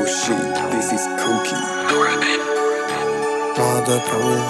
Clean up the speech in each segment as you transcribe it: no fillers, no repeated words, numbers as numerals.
Oh shit, this is Cookie. Молодой Калым.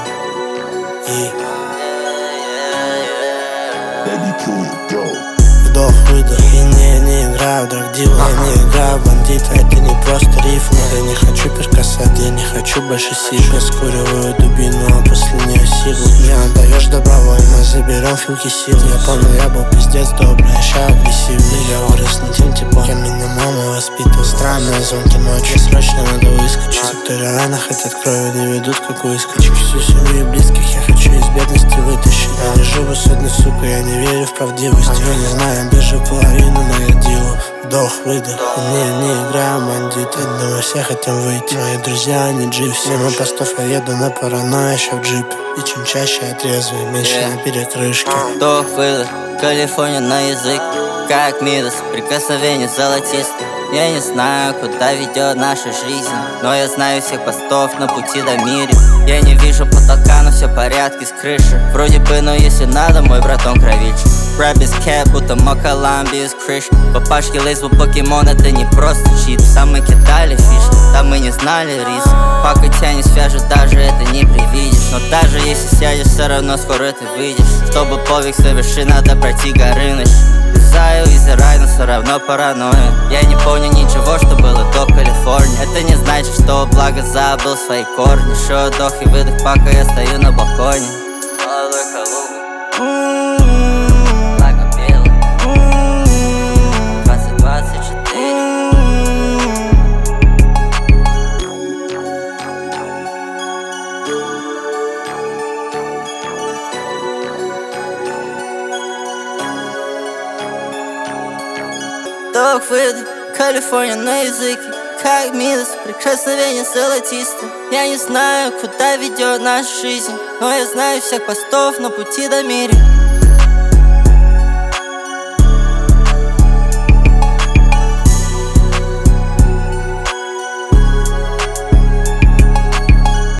Вдох-выдох. И не играю в драгдила, я не играю в бандита. Это не просто рифма. Я не хочу перкасать, я не хочу больше сил. Скуриваю дубину, а после нее силу. Мне отдаешь добровольно, заберем филки сил. Я помню, я был пиздец добрый, а ща агрессивный. Я вырос на тем типа, я меня мама воспитывала. Странные звонки ночью, срочно надо выскочить. Секторы рано хотят крови, не ведут как выскочек. Всю семью и близких я хочу из бедности вытащить. Я не живу сотни, сука, я не верю в правдивость. Я не знаю, даже половину мою дилу. Вдох-выдох, не играем бандиты. Но мы все хотим выйти. Мои друзья, они джипси. Мимо постов я еду на паранойю, еще в джипе. И чем чаще я трезвый, меньше на перекрышке. Вдох-выдох, Калифорния на язык, как Мидас, прикосновение золотистое. Я не знаю, куда ведет наша жизнь, но я знаю всех постов на пути до мира. Я не вижу потолка, но все в порядке с крыши. Вроде бы, но если надо, мой братон кровичь. Рэп без кэп, будто Макалам без крыш. Папашки лейзбу покемон, это не просто чип. Там мы кидали фишки, там мы не знали риск. Пока тебя не свяжут, даже это не привидишь. Но даже если сядешь, все равно скоро ты выйдешь. Чтобы подвиг совершить, надо пройти Горыныч. Заю из рай, но все равно паранойя. Я не помню ничего, что было до Калифорнии. Это не значит, что благо забыл свои корни. Еще вдох и выдох, пока я стою на балконе. Молодой Калуга, флага белый, 2024. Вдох-выдох, Калифорния на языке, как Мидас, прикосновение золотистое. Я не знаю, куда ведет наша жизнь, но я знаю всех постов на пути до мира.